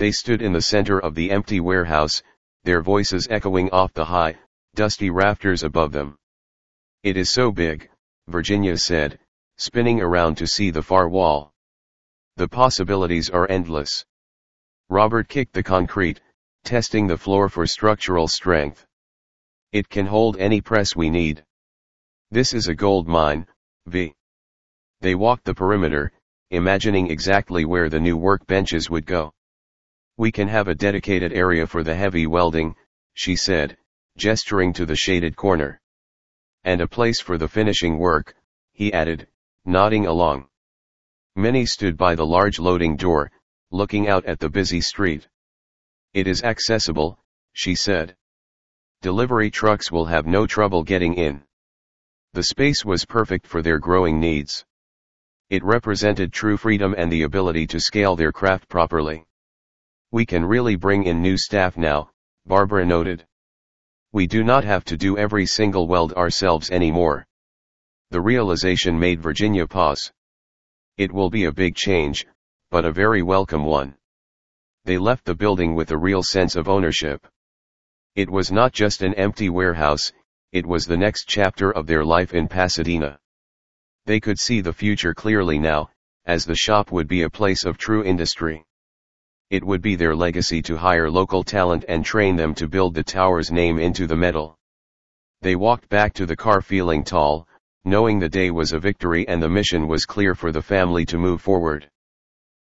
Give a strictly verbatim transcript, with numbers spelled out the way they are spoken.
They stood in the center of the empty warehouse, their voices echoing off the high, dusty rafters above them. "It is so big," Virginia said, spinning around to see the far wall. "The possibilities are endless." Robert kicked the concrete, testing the floor for structural strength. "It can hold any press we need. This is a gold mine, V." They walked the perimeter, imagining exactly where the new workbenches would go. "We can have a dedicated area for the heavy welding," she said, gesturing to the shaded corner. "And a place for the finishing work," he added, nodding along. Many stood by the large loading door, looking out at the busy street. "It is accessible," she said. "Delivery trucks will have no trouble getting in." The space was perfect for their growing needs. It represented true freedom and the ability to scale their craft properly. "We can really bring in new staff now," Barbara noted. "We do not have to do every single weld ourselves anymore." The realization made Virginia pause. It will be a big change, but a very welcome one. They left the building with a real sense of ownership. It was not just an empty warehouse, it was the next chapter of their life in Pasadena. They could see the future clearly now, as the shop would be a place of true industry. It would be their legacy to hire local talent and train them to build the tower's name into the metal. They walked back to the car feeling tall, knowing the day was a victory and the mission was clear for the family to move forward.